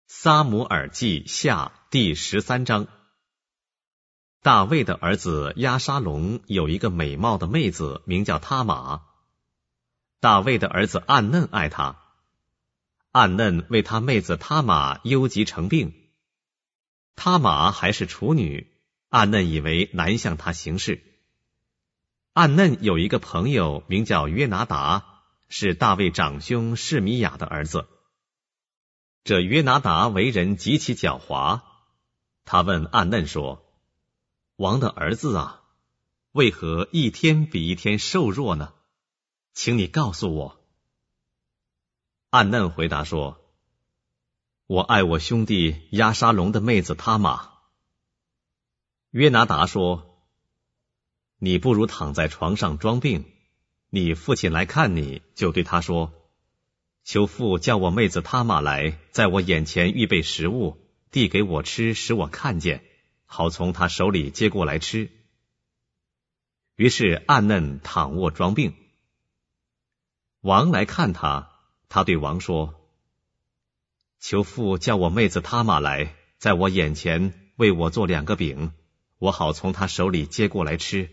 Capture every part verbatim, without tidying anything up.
撒母耳记下第十三章。大卫的儿子押沙龙有一个美貌的妹子，名叫他玛。大卫的儿子暗嫩爱她，暗嫩为他妹子他玛忧急成病。他玛还是处女，暗嫩以为难向她行事。暗嫩有一个朋友名叫约拿达，是大卫长兄示米亚的儿子。这约拿达为人极其狡猾，他问暗嫩说：王的儿子啊，为何一天比一天瘦弱呢？请你告诉我。暗嫩回答说：我爱我兄弟押沙龙的妹子他玛。约拿达说：你不如躺在床上装病，你父亲来看你，就对他说：求父叫我妹子他玛来，在我眼前预备食物，递给我吃，使我看见，好从他手里接过来吃。于是暗嫩躺卧装病。王来看他，他对王说：求父叫我妹子他玛来，在我眼前为我做两个饼，我好从他手里接过来吃。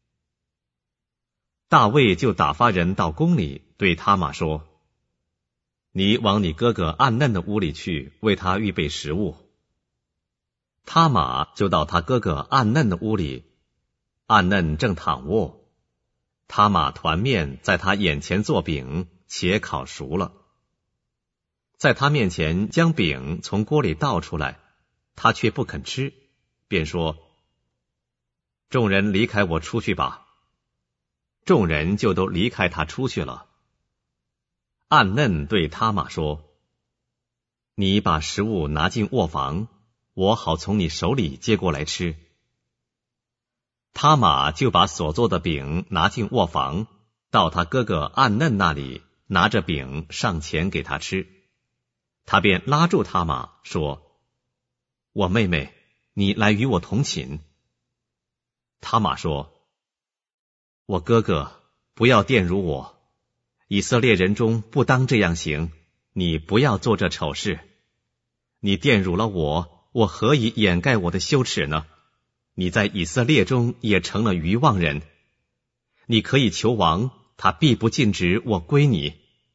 大卫就打发人到宫里，对他玛说：你往你哥哥暗嫩的屋里去，为他预备食物。他玛就到他哥哥暗嫩的屋里，暗嫩正躺卧，他玛团面在他眼前做饼，且烤熟了，在他面前将饼从锅里倒出来，他却不肯吃，便说：众人离开我出去吧。众人就都离开他出去了。暗嫩对他玛说：你把食物拿进卧房，我好从你手里接过来吃。他玛就把所做的饼拿进卧房，到他哥哥暗嫩那里，拿着饼上前给他吃。他便拉住他玛说：我妹妹，你来与我同寝。他玛说：我哥哥，不要玷辱我，以色列人中不当这样行，你不要做这丑事。你玷辱了我，我何以掩盖我的羞耻呢？你在以色列中也成了愚妄人。你可以求王，他必不禁止我归你。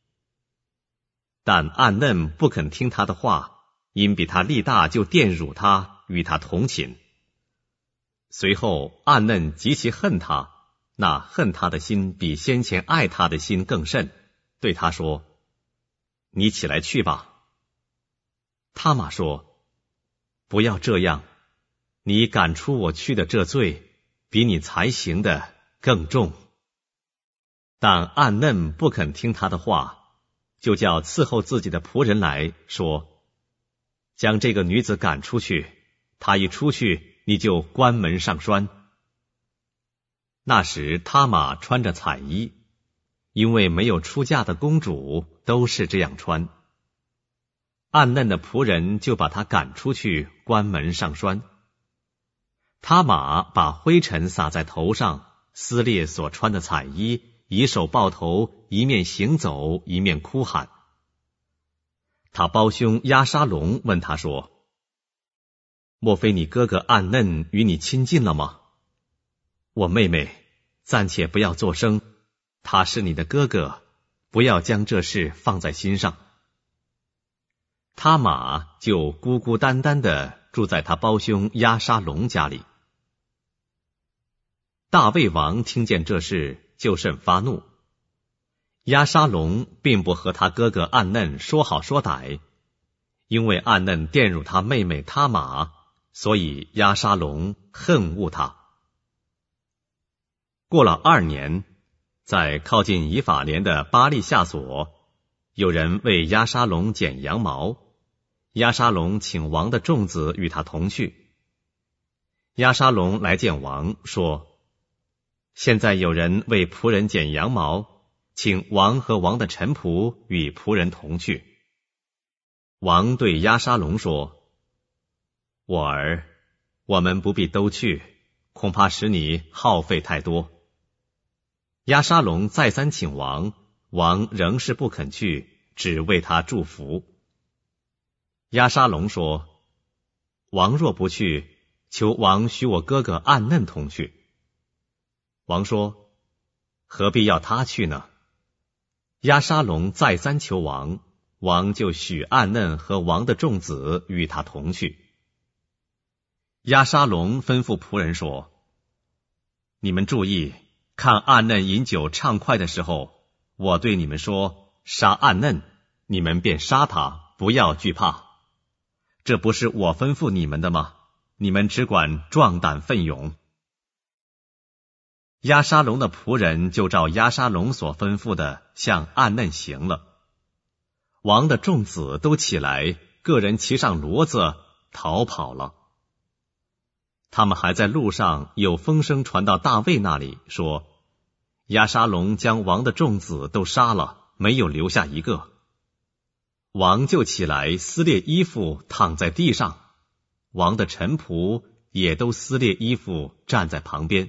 但暗嫩不肯听他的话，因比他力大，就玷辱他，与他同寝。随后暗嫩极其恨他，那恨他的心比先前爱他的心更甚，对他说：你起来去吧。他玛说：不要这样，你赶出我去的这罪，比你才行的更重。但暗嫩不肯听他的话，就叫伺候自己的仆人来说：将这个女子赶出去，她一出去，你就关门上栓。那时他玛穿着彩衣，因为没有出嫁的公主都是这样穿。暗嫩的仆人就把他赶出去，关门上栓。他玛把灰尘撒在头上，撕裂所穿的彩衣，以手抱头，一面行走，一面哭喊。他胞兄押沙龙问他说：莫非你哥哥暗嫩与你亲近了吗？我妹妹，暂且不要作声，他是你的哥哥，不要将这事放在心上。他玛就孤孤单单地住在他胞兄押沙龙家里。大卫王听见这事，就甚发怒。押沙龙并不和他哥哥暗嫩说好说歹，因为暗嫩玷辱他妹妹他玛，所以押沙龙恨恶他。过了二年，在靠近以法莲的巴利夏所，有人为押沙龙剪羊毛，押沙龙请王的众子与他同去。押沙龙来见王，说：现在有人为仆人剪羊毛，请王和王的臣仆与仆人同去。王对押沙龙说：我儿，我们不必都去，恐怕使你耗费太多。押沙龙再三请王，王仍是不肯去，只为他祝福。 押沙龙说：王若不去，求王许我哥哥暗嫩同去。王说：何必要他去呢？押沙龙再三求王，王就许暗嫩和王的众子与他同去。押沙龙吩咐仆人说：你们注意，看暗嫩饮酒畅快的时候，我对你们说杀暗嫩，你们便杀他，不要惧怕。这不是我吩咐你们的吗？你们只管壮胆奋勇。押沙龙的仆人就照押沙龙所吩咐的向暗嫩行了。王的众子都起来，个人骑上骡子逃跑了。他们还在路上，有风声传到大卫那里，说押沙龙将王的众子都杀了，没有留下一个。王就起来撕裂衣服，躺在地上，王的臣仆也都撕裂衣服，站在旁边。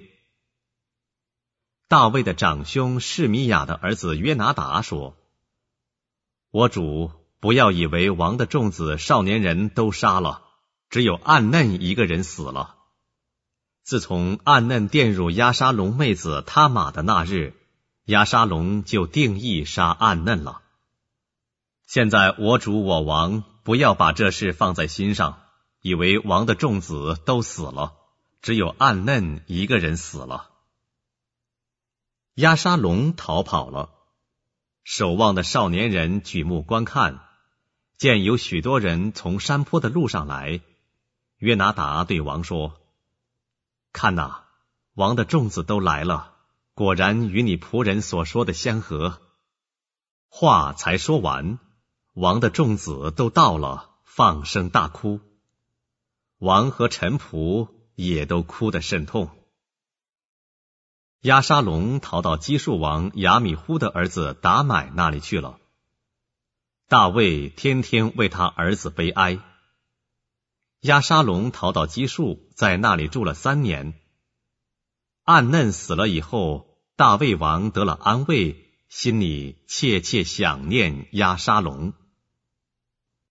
大卫的长兄示米亚的儿子约拿达说：我主，不要以为王的众子少年人都杀了，只有暗嫩一个人死了。自从暗嫩玷辱押沙龙妹子他玛的那日，押沙龙就定义杀暗嫩了。现在我主我王不要把这事放在心上，以为王的众子都死了，只有暗嫩一个人死了。押沙龙逃跑了，守望的少年人举目观看，见有许多人从山坡的路上来。约拿达对王说：看哪，王的众子都来了，果然与你仆人所说的相合。话才说完，王的众子都到了，放声大哭。王和臣仆也都哭得甚痛。押沙龙逃到基述王亚米忽的儿子达买那里去了。大卫天天为他儿子悲哀。押沙龙逃到基述，在那里住了三年。暗嫩死了以后，大卫王得了安慰，心里切切想念押沙龙。